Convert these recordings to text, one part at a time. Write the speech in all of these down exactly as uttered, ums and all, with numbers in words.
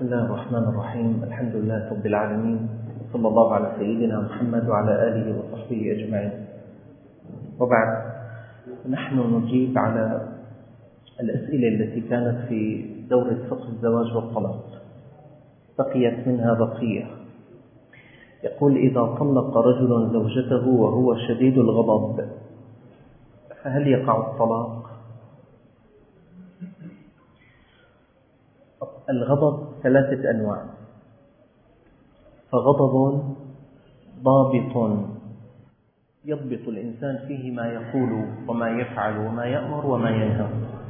بسم الله الرحمن الرحيم. الحمد لله رب العالمين، صلى الله على سيدنا محمد وعلى آله وصحبه أجمعين. وبعد، نحن نجيب على الأسئلة التي كانت في دورة فقه الزواج والطلاق، بقيت منها بقية. يقول: إذا طلق رجل زوجته وهو شديد الغضب فهل يقع الطلاق؟ الغضب ثلاثة أنواع، فغضب ضابط يضبط الإنسان فيه ما يقول وما يفعل وما يأمر وما ينهى،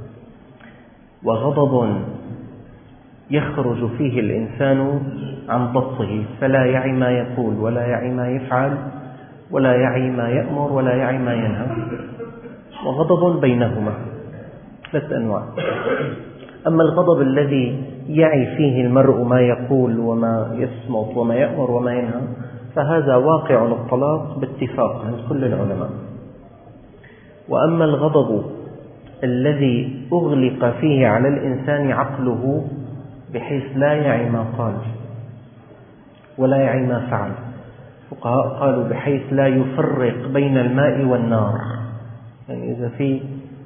وغضب يخرج فيه الإنسان عن ضبطه فلا يعي ما يقول ولا يعي ما يفعل ولا يعي ما يأمر ولا يعي ما ينهى، وغضب بينهما، ثلاث أنواع. أما الغضب الذي يعي فيه المرء ما يقول وما يصمت وما يأمر وما ينهى فهذا واقع الطلاق باتفاق عند كل العلماء. وأما الغضب الذي أغلق فيه على الإنسان عقله بحيث لا يعي ما قال ولا يعي ما فعل، فقهاء قالوا بحيث لا يفرق بين الماء والنار، يعني إذا في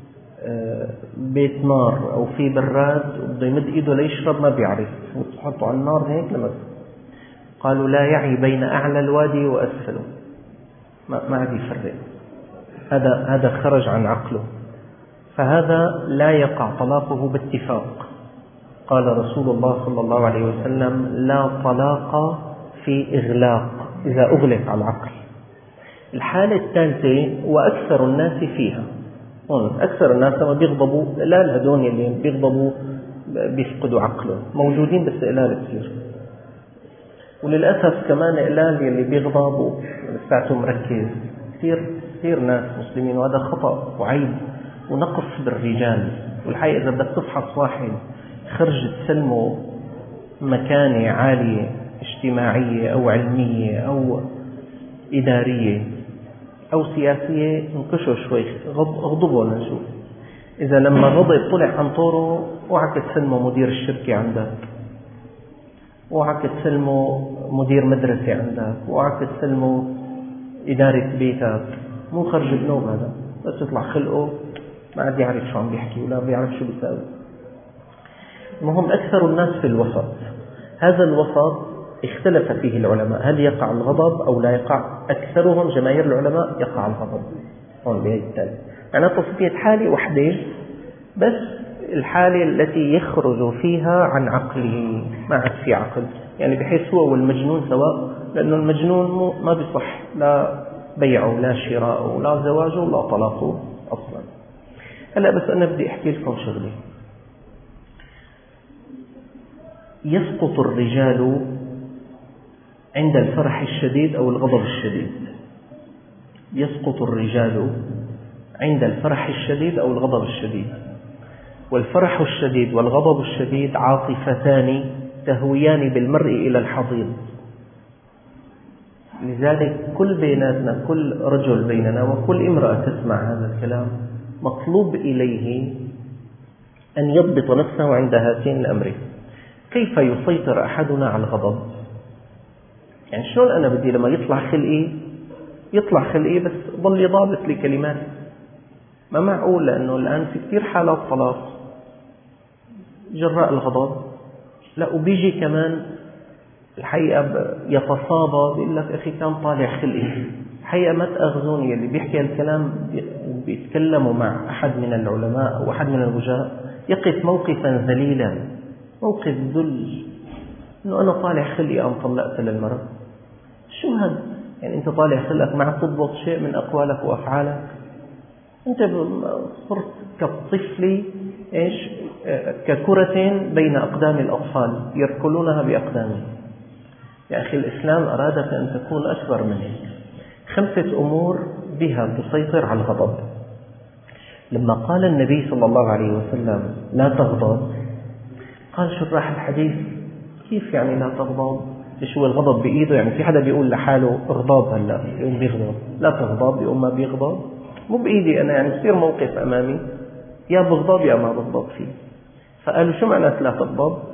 بيت نار أو في براد وبده يمد إيده ليشرب ما بيعرف وتحطه على النار هيك لما قالوا لا يعي بين أعلى الوادي وأسفله، ما ما عاد يفرق، هذا هذا خرج عن عقله، فهذا لا يقع طلاقه باتفاق. قال رسول الله صلى الله عليه وسلم: لا طلاق في إغلاق، إذا أغلق على العقل. الحالة الثالثة وأكثر الناس فيها، أكثر الناس لما بيغضبوا، لا الهدون اللي بيغضبوا بيفقدوا عقله، موجودين بس قلال كثير، وللأسف كمان قلال اللي بيغضبوا ساعته مركز، كثير كثير ناس مسلمين، وهذا خطأ وعيب ونقص بالرجال. والحقيقة إذا بدك تفحص واحد خرج تسلمه مكانة عالية اجتماعية أو علمية أو إدارية أو سياسية، انكشوا شوي، اغضبوا لنشوف. إذا لما غضب طلع عن طوره، اوعك تسلمه مدير الشركة عندك، اوعك تسلمه مدير مدرسة عندك، اوعك تسلمه إدارة بيتك، مو خرج بنوب هذا، بس يطلع خلقه ما عاد يعرف شو عم بيحكي ولا بيعرف شو بيساوي. المهم أكثر الناس في الوسط، هذا الوسط اختلف فيه العلماء، هل يقع الغضب أو لا يقع؟ أكثرهم جماهير العلماء يقع الغضب. هون بهي التالي أنا تصفية حالة وحدة بس، الحالة التي يخرج فيها عن عقله، ما عاد في عقل، يعني بحيث هو والمجنون سواء، لأنه المجنون ما بيصح لا بيعه لا شراءه لا زواجه لا طلاقه أصلا. هلأ بس أنا بدي أحكي لكم شغلي. يسقط الرجال عند الفرح الشديد أو الغضب الشديد، يسقط الرجال عند الفرح الشديد أو الغضب الشديد. والفرح الشديد والغضب الشديد عاطفتان تهويان بالمرء إلى الحضيض، لذلك كل بيناتنا، كل رجل بيننا وكل امرأة تسمع هذا الكلام مطلوب إليه أن يضبط نفسه عند هاتين الأمرين. كيف يسيطر أحدنا على الغضب؟ يعني شلون أنا بدي لما يطلع خلقي يطلع خلقي بس ضل ضابط لكلمات؟ ما معقول، لأنه الآن في كثير حالات طلاق جراء الغضب. لا، وبيجي كمان الحقيقة يتصابى بيقول لك أخي كان طالع خلقي. الحقيقة ما تأخذوني، اللي بيحكي الكلام بيتكلموا مع أحد من العلماء أو أحد من الوجهاء يقف موقفا ذليلا، موقف ذل، إنه أنا طالع خلقي أم طلقت للمرأة. شو هذا؟ يعني أنت طالع خلقك مع تضبط شيء من أقوالك وأفعالك؟ أنت صرت كالطفل إيش ككرة بين أقدام الأطفال يركلونها بأقدامهم. يا أخي الإسلام أرادك أن تكون أكبر من هيك. خمسة أمور بها تسيطر على الغضب. لما قال النبي صلى الله عليه وسلم لا تغضب، قال شراح الحديث كيف يعني لا تغضب؟ إيش هو الغضب بإيده؟ يعني في حدا بيقول لحاله اغضب هلا يقوم بيغضب، لا تغضب يقوم ما بيغضب، مو بإيدي أنا، يعني بصير موقف أمامي يا بغضب يا ما بغضب فيه. فقالوا شو معنى لا تغضب؟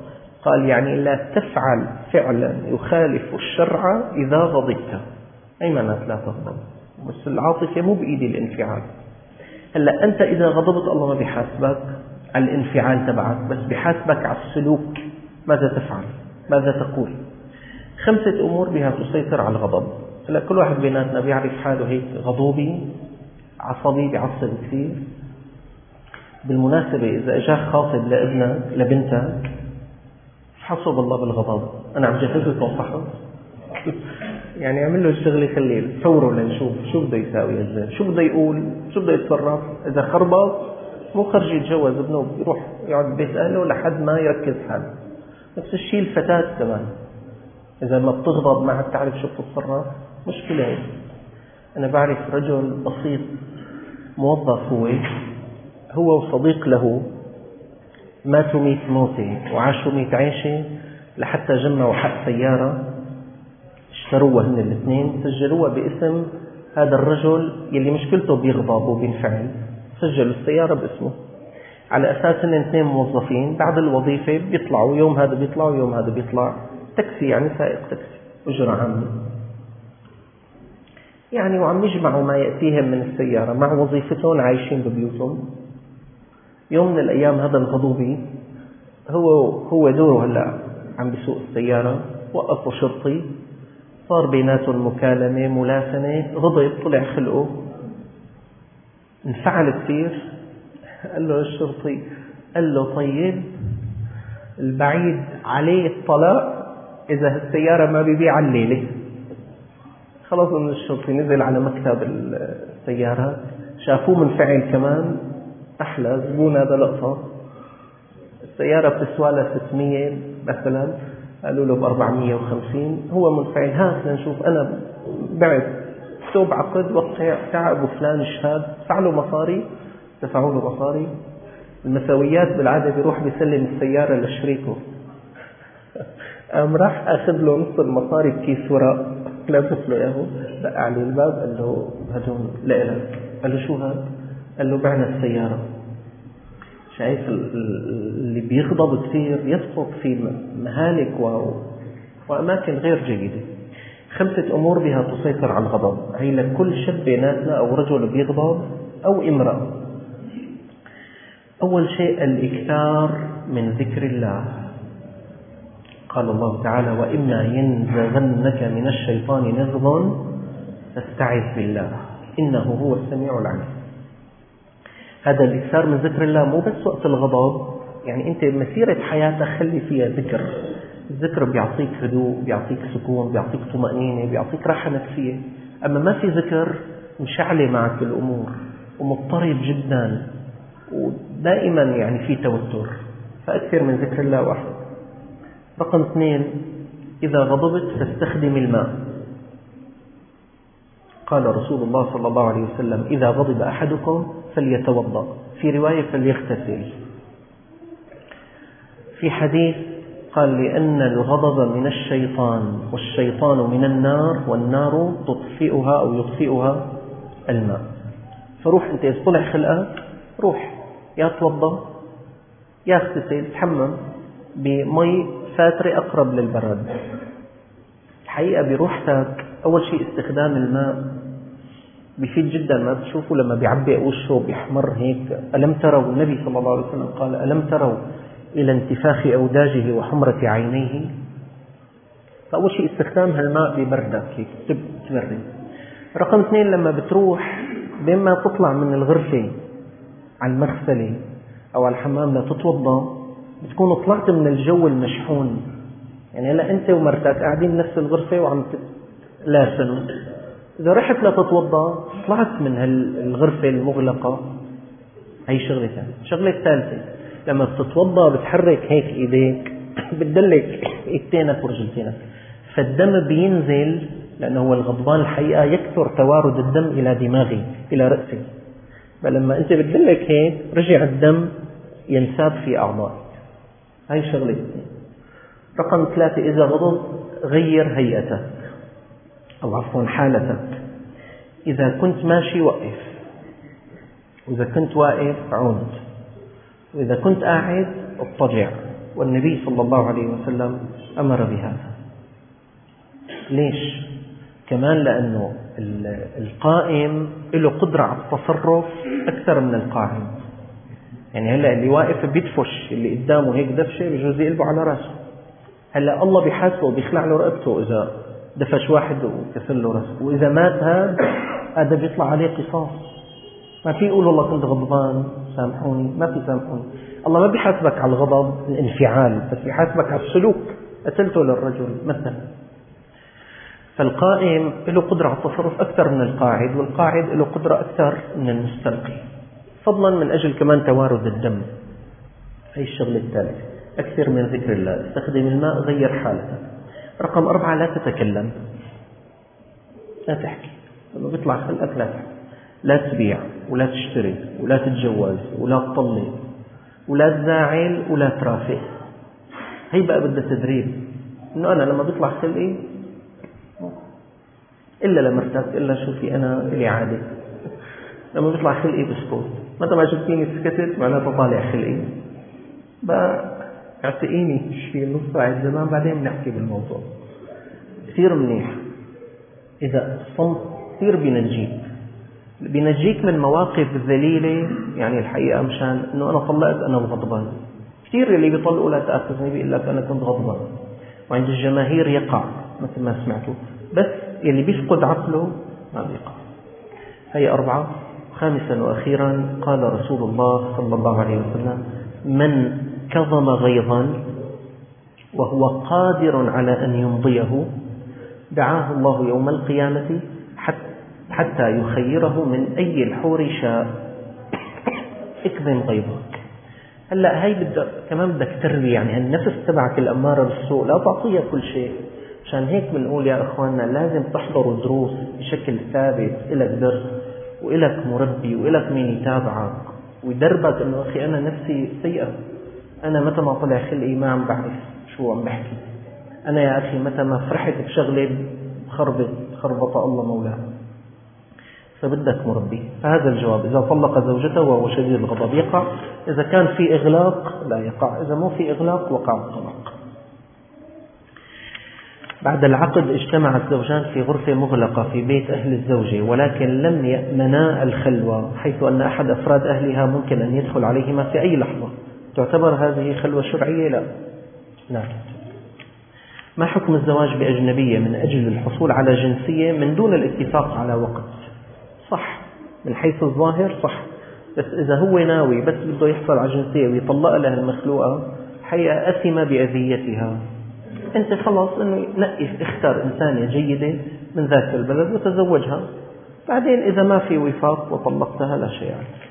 قال يعني لا تفعل فعلا يخالف الشرع إذا غضبت. أي معنى لا تغضب؟ بس العاطفة مو بإيدي الانفعال. هلا أنت إذا غضبت الله ما بيحاسبك على الانفعال تبعك، بس بيحاسبك على السلوك. ماذا تفعل؟ ماذا تقول؟ خمسة أمور بها تسيطر على الغضب. هلا كل واحد بيناتنا بيعرف حاله هيك غضوبي عصبي بيعصب كثير. بالمناسبة إذا أجاك خاطب لابنك لبنتك حسب الله بالغضب، أنا عم جهزه توصحه يعني اعمل له الشغل خليه صوره لنشوف شو بده يساوي الزين، شو بده يقول، شو بده يتصرف. إذا خربط مو خرج يتجوز ابنه يروح يقعد بيت أهله لحد ما يركز حاله. نفس الشيء الفتاة كمان، إذا ما بتغضب ما عاد تعرف شو بتتصرف مشكلة هيك. أنا بعرف رجل بسيط موظف، هو هو وصديق له ماتوا ميت موتة وعاشوا ميت عيشة لحتى جمعوا حق سيارة اشتروها هن الاثنين، سجلوها باسم هذا الرجل يلي مشكلته بيغضب وبينفعل. سجلوا السيارة باسمه على أساس ان اثنين موظفين بعد الوظيفة بيطلعوا، يوم هذا بيطلع ويوم هذا بيطلع، تاكسي يعني سائق تاكسي أجرة عامة يعني، وعم يجمعوا ما يأتيهم من السيارة مع وظيفتهم عايشين ببيوتهم. يوم من الأيام هذا الغضوبي هو هو دوره هلا عم بيسوق السيارة، وقفوا شرطي، صار بيناتهم مكالمة ملاسنة، غضب طلع خلقه انفعل كثير. قال له الشرطي، قال له طيب البعيد عليه الطلاق إذا السيارة ما بيبيع الليلة. خلص من الشرطي نزل على مكتب السيارات، شافوه منفعل كمان، أحلى زبون هذا لقطة. السيارة بتسوى له ستمية مثلا، قالوا له بأربعمية وخمسين، هو منفعل، هات لنشوف أنا بعت اكتب عقد وقع تاع أبو فلان الشهاد، دفع له مصاري، دفعوا له مصاري. المساويات بالعادة بيروح بيسلم السيارة لشريكه، قام راح أخذ له نص المصاري بكيس ورق لابس له إياه، دق عليه الباب قال له هدول لإلك. قال له شو هذا؟ قال له بعنا السيارة. شايف اللي بيغضب كثير يسقط في مهالك وأماكن غير جيدة. خمسة أمور بها تسيطر على الغضب، هي لكل شاب بيناتنا أو رجل بيغضب أو امرأة. أول شيء الإكثار من ذكر الله. قال الله تعالى وإما ينزغنك من الشيطان نزغ فاستعذ بالله إنه هو السميع العليم. هذا الإكثار من ذكر الله مو بس وقت الغضب، يعني أنت مسيرة حياتك خلي فيها ذكر. الذكر بيعطيك هدوء، بيعطيك سكون، بيعطيك طمأنينة، بيعطيك راحة نفسية. أما ما في ذكر مشعلة معك الأمور ومضطرب جدا ودائما يعني في توتر، فأكثر من ذكر الله واحد. رقم اثنين، إذا غضبت فاستخدم الماء. قال رسول الله صلى الله عليه وسلم إذا غضب أحدكم فليتوضأ، في رواية فليغتسل. في حديث قال لأن الغضب من الشيطان والشيطان من النار والنار تطفئها أو يطفئها الماء. فروح أنت إذا طلع خلقك روح يا توضأ يا اغتسل، تحمم بمي فاترة أقرب للبرد. الحقيقة بروحتك أول شيء استخدام الماء بيفيد جدا. ما بتشوفوا لما بيعبئ وشه بيحمر هيك؟ ألم تروا، النبي صلى الله عليه وسلم قال ألم تروا إلى انتفاخ أوداجه وحمرة عينيه؟ فأول شيء استخدام هالماء ببردك هيك تبرد. رقم اثنين، لما بتروح بما تطلع من الغرفة على المغسلة أو على الحمام لتتوضأ بتكون طلعت من الجو المشحون. يعني هلا أنت ومرتك قاعدين بنفس الغرفة وعم تلاسنوا، إذا رحت لتتوضأ طلعت من الغرفة المغلقة. هي شغلة ثانية. شغلة ثالثة، لما بتتوضأ بتحرك هيك إيديك، بتدلك إيدينك ورجلتينك، فالدم بينزل، لأنه هو الغضبان الحقيقة يكثر توارد الدم إلى دماغي إلى رأسي، فلما أنت بتدلك هيك رجع الدم ينساب في أعضائك. هاي شغلة. رقم ثلاثة، إذا غضب غير هيئتك أو عفوا حالتك. إذا كنت ماشي وقف، وإذا كنت واقف عود، وإذا كنت قاعد اضطجع، والنبي صلى الله عليه وسلم أمر بهذا. ليش؟ كمان لأنه القائم له قدرة على التصرف أكثر من القاعد. يعني هلأ اللي واقف بيدفش، اللي قدامه هيك دفشة بجوز يقلبه على رأسه. هلأ الله بيحاسبه وبيخلع له رقبته إذا دفش واحد وكسر له رأسه، وإذا مات هذا هذا بيطلع عليه قصاص. ما في يقول والله كنت غضبان سامحوني، ما في سامحوني. الله ما بيحاسبك على الغضب الانفعال، بس بيحاسبك على السلوك، قتلته للرجل مثلا. فالقائم له قدرة على التصرف أكثر من القاعد، والقاعد له قدرة أكثر من المستلقي، فضلا من أجل كمان توارد الدم. هي الشغلة الثالثة، أكثر من ذكر الله، استخدم الماء، غير حالتك. رقم أربعة، لا تتكلم، لا تحكي. لما بيطلع خلقك لا تحكي، لا تبيع ولا تشتري ولا تتجوز ولا تطلق ولا تزاعل ولا ترافق. هي بقى بدها تدريب، إنه أنا لما بيطلع خلقي إلا لمرتك، إلا شوفي أنا إلي عادة، لما بيطلع خلقي بسكوت، متى ما شفتيني سكتت معناته طالع خلقي، بقى اعتقيني شي نص ساعة زمان بعدين بنحكي بالموضوع. كثير منيح إذا الصمت كثير بينجيك، بينجيك من مواقف ذليلة. يعني الحقيقة مشان إنه أنا طلقت أنا غضبان. كثير اللي بيطلقوا لا تأخذني بيقول لك أنا كنت غضبان، وعند الجماهير يقع مثل ما سمعتوا، بس اللي بيفقد عقله ما بيقع. هي أربعة. خامسا وأخيرا، قال رسول الله صلى الله عليه وسلم: من كظم غيظا وهو قادر على أن يمضيه دعاه الله يوم القيامة حتى يخيره من أي الحور شاء. اكظم غيظك. هلا هي بدك كمان بدك تربي، يعني النفس تبعك الأمارة بالسوء لا تعطيها كل شيء. عشان هيك بنقول يا أخواننا لازم تحضروا دروس بشكل ثابت، إلك درس وإلك مربي وإلك مين يتابعك ويدربك إنه أخي أنا نفسي سيئة، أنا متى ما طلع خلقي ما عم بعرف شو عم بحكي، أنا يا أخي متى ما فرحت بشغلة خربت خربط الله مولاه. فبدك مربي. فهذا الجواب: إذا طلق زوجته وهو شديد الغضب يقع، إذا كان في إغلاق لا يقع، إذا مو في إغلاق وقع الطلاق. بعد العقد اجتمع الزوجان في غرفة مغلقة في بيت أهل الزوجة، ولكن لم يأمنا الخلوة، حيث أن أحد أفراد أهلها ممكن أن يدخل عليهما في أي لحظة. تعتبر هذه خلوة شرعية؟ لا لا. ما حكم الزواج بأجنبية من أجل الحصول على جنسية من دون الاتفاق على وقت؟ صح من حيث الظاهر صح، بس إذا هو ناوي بس بده يحصل على جنسية ويطلق لها المخلوقة حقيقة أثم بأذيتها. أنت خلاص إنه نقي اختار إنسانة جيدة من ذاك البلد وتزوجها، بعدين إذا ما في وفاق وطلقتها لا شيء عليك.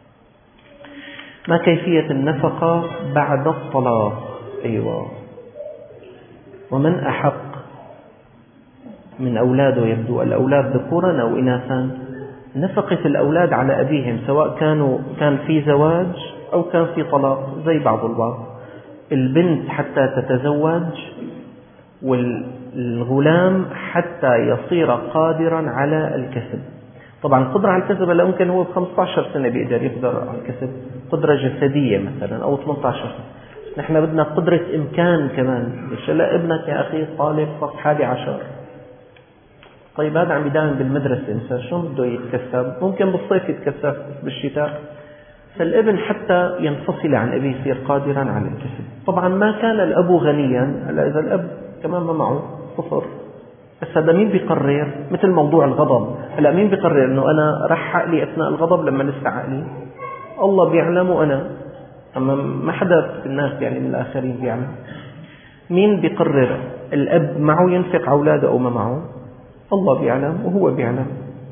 ما كيفية النفقة بعد الطلاق؟ أيوة. ومن أحق من أولاده يبدو الأولاد ذكورا أو إناثا؟ نفقة الأولاد على أبيهم سواء كانوا كان في زواج أو كان في طلاق زي بعض البعض. البنت حتى تتزوج، والغلام حتى يصير قادرا على الكسب. طبعا قدرة على الكسب هلا ممكن هو بخمسة عشر سنة بيقدر يقدر على الكسب، قدرة جسدية مثلا، أو ثمانية عشر سنة. نحن بدنا قدرة إمكان كمان. ليش لا ابنك يا أخي طالب صف حادي عشر، طيب هذا عم يداوم بالمدرسة مثلا، شو بده يتكسب؟ ممكن بالصيف يتكسب بالشتاء. فالابن حتى ينفصل عن أبيه يصير قادرا على الكسب. طبعا ما كان الأب غنيا، هلا إذا الأب كمان ما معه صفر. بس هذا مين بيقرر؟ مثل موضوع الغضب، هلا مين بيقرر إنه أنا رح عقلي أثناء الغضب لما لسه عقلي؟ الله بيعلم وأنا، أما ما حدا في الناس يعني من الآخرين بيعلم. مين بيقرر؟ الأب معه ينفق على أولاده أو ما معه؟ الله بيعلم وهو بيعلم.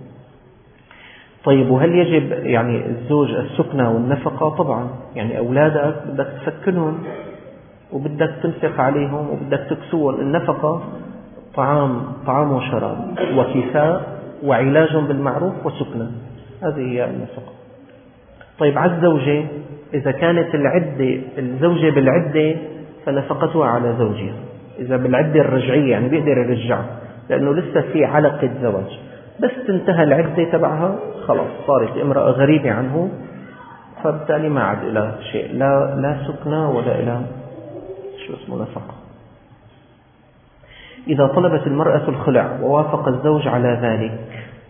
طيب وهل يجب يعني الزوج السكنة والنفقة؟ طبعا، يعني أولادك بدك تسكنهم وبدك تنفق عليهم وبدك تكسوهم. النفقة طعام طعام وشراب وكساء وعلاج بالمعروف وسكنة، هذه هي النفقة. طيب على الزوجة، إذا كانت العدة الزوجة بالعدة فنفقتها على زوجها، إذا بالعدة الرجعية يعني بيقدر يرجعها لأنه لسه في علقة زواج، بس تنتهى العدة تبعها خلاص صارت امرأة غريبة عنه، فبالتالي ما عاد إلى شيء، لا لا سكنة ولا إلى شو اسمه نفقة. إذا طلبت المرأة الخلع ووافق الزوج على ذلك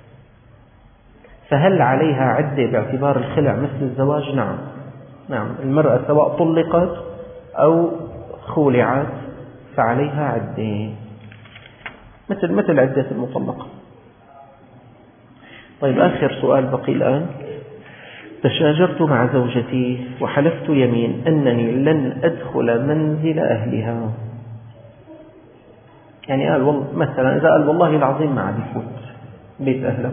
فهل عليها عدة باعتبار الخلع مثل الزواج؟ نعم نعم، المرأة سواء طلقت أو خولعت فعليها عدة مثل مثل عدة المطلقة. طيب آخر سؤال بقي الآن. تشاجرت مع زوجتي وحلفت يمين أنني لن أدخل منزل أهلها. يعني قال والله مثلا إذا قال والله العظيم ما عاد يفوت بيت أهله،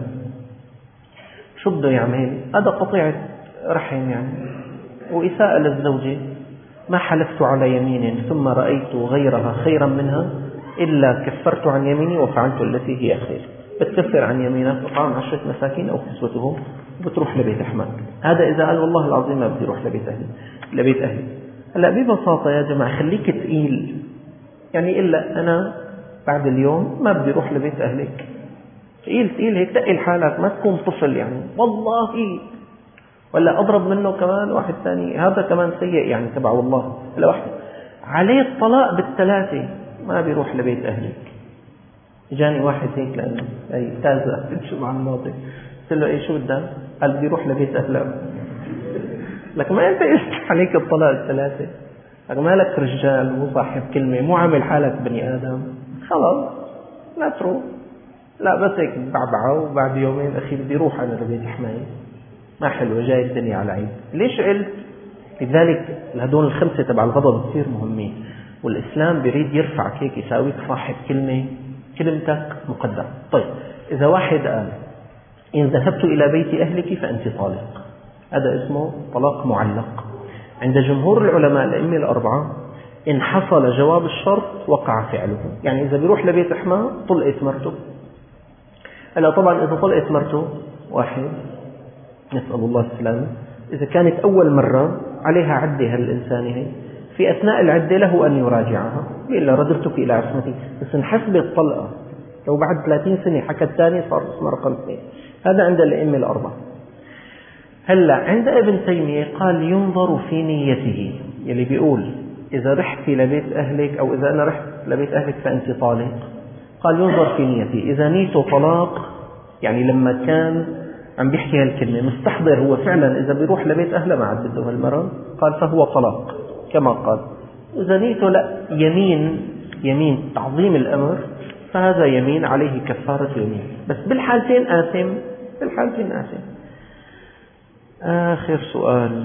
شو بده يعمل؟ هذا قطيعة رحم يعني وإساءة للزوجة. ما حلفت على يمين ثم رأيت غيرها خيرا منها إلا كفرت عن يميني وفعلت التي هي خير. بتكفر عن يمينك وطعام عشرة مساكين أو كسوتهم وبتروح لبيت أحمد. هذا إذا قال والله العظيم ما بدي أروح لبيت أهلي لبيت أهلي. هلا ببساطة يا جماعة خليك تقيل، يعني إلا أنا بعد اليوم ما بدي أروح لبيت أهلك. تقيل تقيل هيك، تقل حالك، ما تكون طفل يعني والله. ولا أضرب منه كمان واحد ثاني، هذا كمان سيء يعني تبع والله. هلا واحد عليه الطلاق بالثلاثة ما بيروح لبيت أهلك. جاني واحد هيك لأنه أي تازة تمشي مع الماضي، قلت له إيه شو بدك؟ قال بدي يروح لبيت أهله. لك ما أنت إيش عليك الطلاق الثلاثة؟ لك مالك رجال مو صاحب كلمة، مو عامل حالك بني آدم، خلاص لا تروح. لا بس هيك بعبعة وبعد يومين أخي بدي روح أنا لبيت حماي، ما حلوة جاي الدنيا على عيد. ليش قلت؟ لذلك هدول الخمسة تبع الغضب كثير مهمين، والإسلام بريد يرفعك هيك يساويك صاحب كلمة، كلمتك مقدم. طيب إذا واحد قال إن ذهبت إلى بيت أهلك فأنت طالق، هذا اسمه طلاق معلق. عند جمهور العلماء الأئمة الأربعة إن حصل جواب الشرط وقع فعله، يعني إذا بيروح لبيت أحمى طلقت مرته. هلا طبعا إذا طلقت مرته واحد نسأل الله السلامة، إذا كانت أول مرة عليها عدة هالإنسانة هي، في أثناء العدة له أن يراجعها إلا رددتك إلى عصمتي، بس انحسب الطلقة لو بعد ثلاثين سنة حكى الثاني صار اسمه رقم اثنين. هذا عند الأئمة الأربعة. هلا عند ابن تيمية قال ينظر في نيته، يلي بيقول إذا رحت لبيت أهلك أو إذا أنا رحت لبيت أهلك فأنت طالق، قال ينظر في نيته. إذا نيته طلاق يعني لما كان عم بيحكي هالكلمة مستحضر هو فعلا إذا بيروح لبيت أهله ما عاد بده هالمرة، قال فهو طلاق كما قال. إذا نيته لا يمين يمين تعظيم الأمر فهذا يمين عليه كفارة يمين، بس بالحالتين آثم، بالحالتين آثم. آخر سؤال.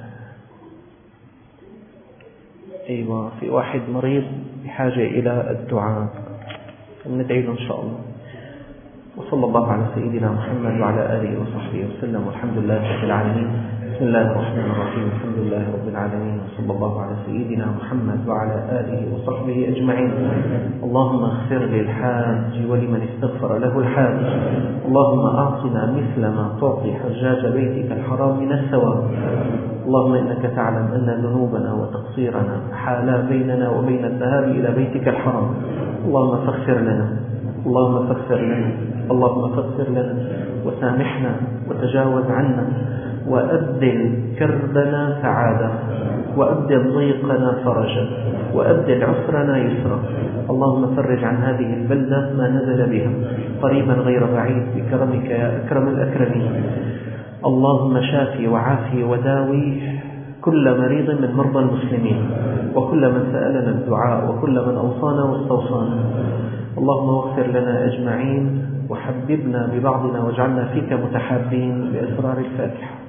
أيوة في واحد مريض بحاجة إلى الدعاء، ندعي له إن شاء الله. وصلى الله على سيدنا محمد وعلى آله وصحبه وسلم، والحمد لله رب العالمين. بسم الله الرحمن الرحيم، الحمد لله رب العالمين، وصلى الله على سيدنا محمد وعلى آله وصحبه أجمعين. اللهم اغفر للحاج ولمن استغفر له الحاج، اللهم أعطنا مثل ما تعطي حجاج بيتك الحرام من الثواب. اللهم إنك تعلم أن ذنوبنا وتقصيرنا حالا بيننا وبين الذهاب إلى بيتك الحرام. اللهم فاغفر لنا، اللهم فاغفر لنا، اللهم فاغفر لنا وسامحنا وتجاوز عنا، وأبدل كربنا سعادة، وأبدل ضيقنا فرجا، وأبدل عسرنا يسرا. اللهم فرج عن هذه البلدة ما نزل بها قريبا غير بعيد بكرمك يا أكرم الأكرمين. اللهم شافي وعافي وداوي كل مريض من مرضى المسلمين، وكل من سألنا الدعاء، وكل من أوصانا واستوصانا. اللهم اغفر لنا أجمعين، وحببنا ببعضنا واجعلنا فيك متحابين بأسرار الفاتحة.